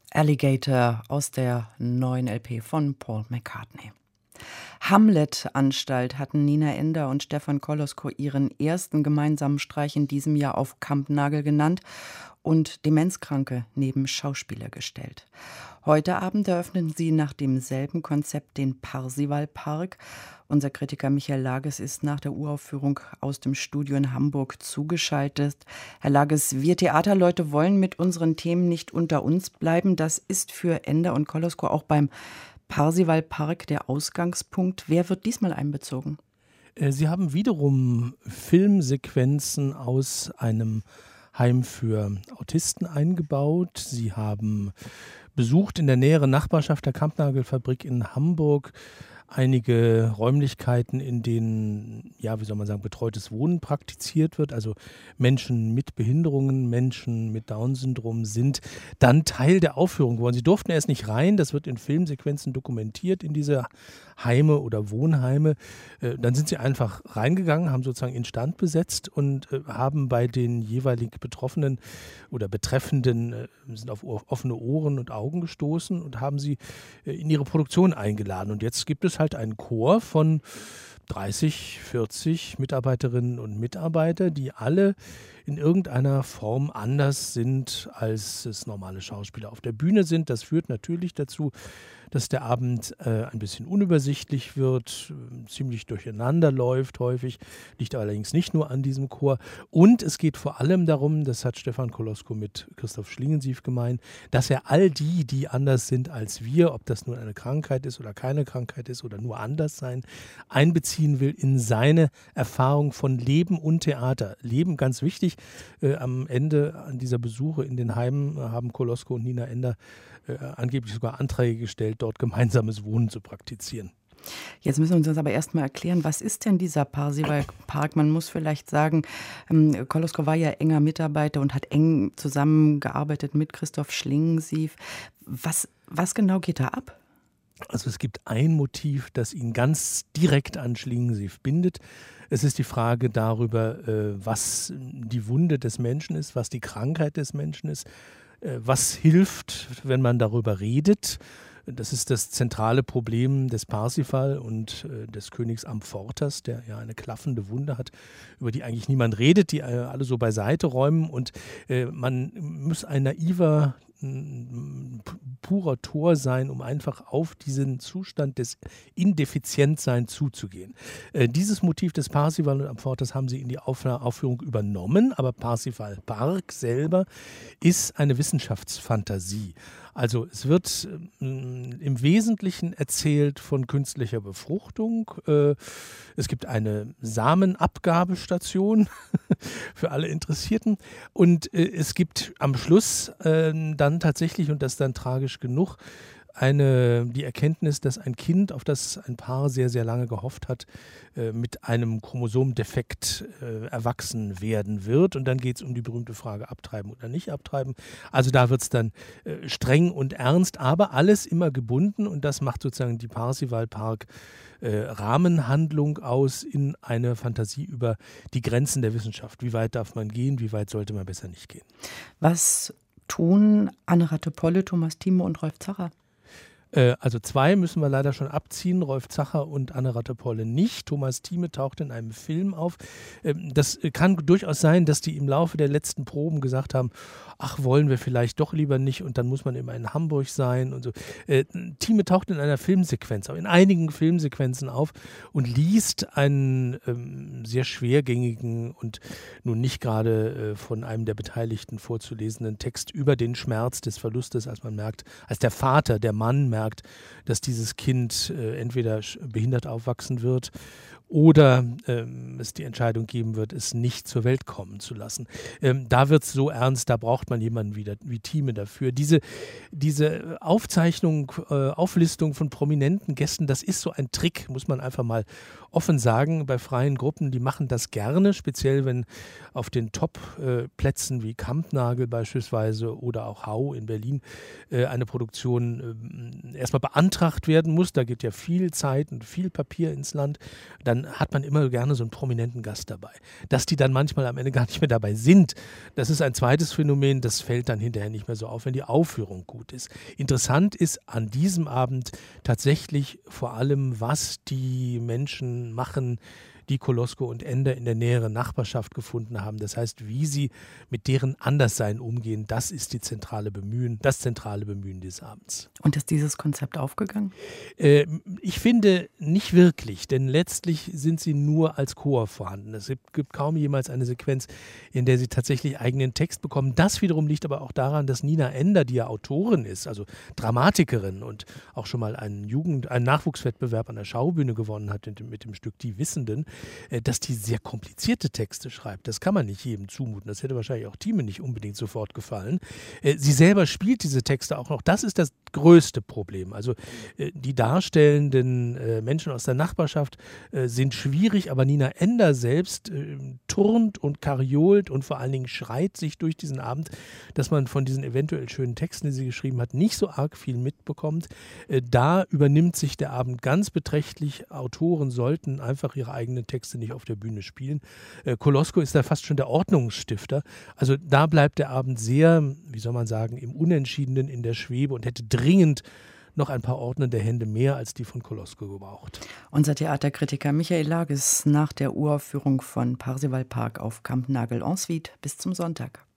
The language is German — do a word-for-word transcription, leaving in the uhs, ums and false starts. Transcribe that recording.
Alligator aus der neuen L P von Paul McCartney. Hamlet-Anstalt hatten Nina Ender und Stefan Kolosko ihren ersten gemeinsamen Streich in diesem Jahr auf Kampnagel genannt und Demenzkranke neben Schauspieler gestellt. Heute Abend eröffnen sie nach demselben Konzept den Parsival-Park. Unser Kritiker Michael Lages ist nach der Uraufführung aus dem Studio in Hamburg zugeschaltet. Herr Lages, wir Theaterleute wollen mit unseren Themen nicht unter uns bleiben. Das ist für Ender und Kolosko auch beim Parsival-Park der Ausgangspunkt. Wer wird diesmal einbezogen? Sie haben wiederum Filmsequenzen aus einem Heim für Autisten eingebaut. Sie haben besucht in der näheren Nachbarschaft der Kampnagelfabrik in Hamburg einige Räumlichkeiten, in denen, ja, wie soll man sagen, betreutes Wohnen praktiziert wird. Also Menschen mit Behinderungen, Menschen mit Down-Syndrom sind dann Teil der Aufführung geworden. Sie durften erst nicht rein, das wird in Filmsequenzen dokumentiert in diese Heime oder Wohnheime. Dann sind sie einfach reingegangen, haben sozusagen Instand besetzt und haben bei den jeweilig Betroffenen oder Betreffenden, sind auf offene Ohren und Augen gestoßen und haben sie in ihre Produktion eingeladen. Und jetzt gibt es halt einen Chor von dreißig, vierzig Mitarbeiterinnen und Mitarbeiter, die alle in irgendeiner Form anders sind, als es normale Schauspieler auf der Bühne sind. Das führt natürlich dazu, dass der Abend äh, ein bisschen unübersichtlich wird, äh, ziemlich durcheinander läuft häufig, liegt allerdings nicht nur an diesem Chor. Und es geht vor allem darum, das hat Stefan Kolosko mit Christoph Schlingensief gemeint, dass er all die, die anders sind als wir, ob das nun eine Krankheit ist oder keine Krankheit ist oder nur anders sein, einbeziehen will in seine Erfahrung von Leben und Theater. Leben, ganz wichtig, äh, am Ende an dieser Besuche in den Heimen haben Kolosko und Nina Ender äh, angeblich sogar Anträge gestellt, dort gemeinsames Wohnen zu praktizieren. Jetzt müssen wir uns das aber erstmal erklären, was ist denn dieser Parsival-Park? Man muss vielleicht sagen, ähm, Kolosko war ja enger Mitarbeiter und hat eng zusammengearbeitet mit Christoph Schlingensief. Was, was genau geht da ab? Also es gibt ein Motiv, das ihn ganz direkt an Schlingensief bindet. Es ist die Frage darüber, äh, was die Wunde des Menschen ist, was die Krankheit des Menschen ist, äh, was hilft, wenn man darüber redet. Das ist das zentrale Problem des Parsival und äh, des Königs Amfortas, der ja eine klaffende Wunde hat, über die eigentlich niemand redet, die äh, alle so beiseite räumen. Und äh, man muss ein naiver, n, purer Tor sein, um einfach auf diesen Zustand des Indefizientseins zuzugehen. Äh, dieses Motiv des Parsival und Amfortas haben sie in die Auf- Aufführung übernommen, aber Parsival Park selber ist eine Wissenschaftsfantasie. Also es wird äh, im Wesentlichen erzählt von künstlicher Befruchtung. Äh, es gibt eine Samenabgabestation für alle Interessierten. Und äh, es gibt am Schluss äh, dann tatsächlich, und das ist dann tragisch genug, eine, die Erkenntnis, dass ein Kind, auf das ein Paar sehr, sehr lange gehofft hat, äh, mit einem Chromosomdefekt äh, erwachsen werden wird. Und dann geht es um die berühmte Frage, abtreiben oder nicht abtreiben. Also da wird es dann äh, streng und ernst, aber alles immer gebunden. Und das macht sozusagen die Parsival-Park äh, Rahmenhandlung aus in eine Fantasie über die Grenzen der Wissenschaft. Wie weit darf man gehen, wie weit sollte man besser nicht gehen? Was tun Anne Rathe-Polle, Thomas Thieme und Rolf Zacher? Also zwei müssen wir leider schon abziehen, Rolf Zacher und Anne Rathe-Polle nicht. Thomas Thieme taucht in einem Film auf. Das kann durchaus sein, dass die im Laufe der letzten Proben gesagt haben, ach, wollen wir vielleicht doch lieber nicht und dann muss man immer in Hamburg sein und so. Thieme taucht in einer Filmsequenz, in einigen Filmsequenzen auf und liest einen ähm, sehr schwergängigen und nun nicht gerade äh, von einem der Beteiligten vorzulesenden Text über den Schmerz des Verlustes, als man merkt, als der Vater, der Mann merkt, merkt, dass dieses Kind äh, entweder behindert aufwachsen wird oder ähm, es die Entscheidung geben wird, es nicht zur Welt kommen zu lassen. Ähm, da wird es so ernst, da braucht man jemanden wie, wie Thieme dafür. Diese, diese Aufzeichnung, äh, Auflistung von prominenten Gästen, das ist so ein Trick, muss man einfach mal offen sagen, bei freien Gruppen, die machen das gerne, speziell wenn auf den Top-Plätzen äh, wie Kampnagel beispielsweise oder auch Hau in Berlin äh, eine Produktion äh, erstmal beantragt werden muss. Da geht ja viel Zeit und viel Papier ins Land. Dann dann hat man immer gerne so einen prominenten Gast dabei. Dass die dann manchmal am Ende gar nicht mehr dabei sind, das ist ein zweites Phänomen, das fällt dann hinterher nicht mehr so auf, wenn die Aufführung gut ist. Interessant ist an diesem Abend tatsächlich vor allem, was die Menschen machen, die Kolosko und Ender in der näheren Nachbarschaft gefunden haben. Das heißt, wie sie mit deren Anderssein umgehen, das ist die zentrale Bemühen, das zentrale Bemühen des Abends. Und ist dieses Konzept aufgegangen? Äh, ich finde nicht wirklich, denn letztlich sind sie nur als Chor vorhanden. Es gibt, gibt kaum jemals eine Sequenz, in der sie tatsächlich eigenen Text bekommen. Das wiederum liegt aber auch daran, dass Nina Ender, die ja Autorin ist, also Dramatikerin und auch schon mal einen Jugend-, einen Nachwuchswettbewerb an der Schaubühne gewonnen hat mit dem, mit dem Stück Die Wissenden, dass die sehr komplizierte Texte schreibt. Das kann man nicht jedem zumuten. Das hätte wahrscheinlich auch Thieme nicht unbedingt sofort gefallen. Sie selber spielt diese Texte auch noch. Das ist das größte Problem. Also die darstellenden Menschen aus der Nachbarschaft sind schwierig, aber Nina Ender selbst turnt und kariolt und vor allen Dingen schreit sich durch diesen Abend, dass man von diesen eventuell schönen Texten, die sie geschrieben hat, nicht so arg viel mitbekommt. Da übernimmt sich der Abend ganz beträchtlich. Autoren sollten einfach ihre eigenen Texte nicht auf der Bühne spielen. Äh, Kolosko ist da fast schon der Ordnungsstifter. Also da bleibt der Abend sehr, wie soll man sagen, im Unentschiedenen, in der Schwebe und hätte dringend noch ein paar ordnende Hände mehr als die von Kolosko gebraucht. Unser Theaterkritiker Michael Lages nach der Uraufführung von Parsival Park auf Kampnagel en Suite bis zum Sonntag.